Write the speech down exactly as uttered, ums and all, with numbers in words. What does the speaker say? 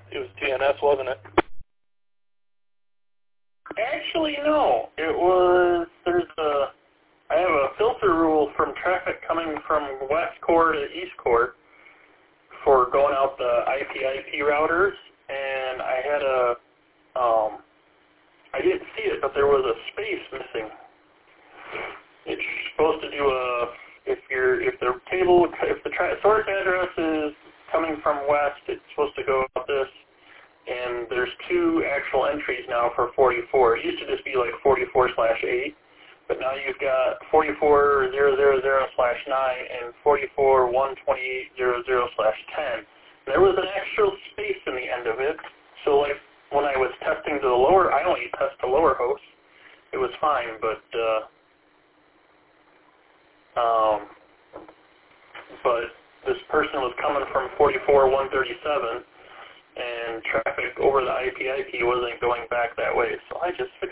It was D N S, wasn't it? Actually, no. It was, there's a, I have a filter rule from traffic coming from west core to east core for going out the I P I P routers, and I had a, um, I didn't see it, but there was a space missing. It's supposed to do a, if you're, if the table, if the tra- source address is coming from west, it's supposed to go up this, and there's two actual entries now for forty-four. It used to just be like forty-four slash eight, but now you've got forty-four thousand slash nine and forty-four one twenty-eight thousand slash ten. There was an extra space in the end of it, so like when I was testing to the lower, I only test the lower host. It was fine, but uh, um, but this person was coming from forty-four one thirty-seven, and traffic over the I P I P wasn't going back that way, so I just fixed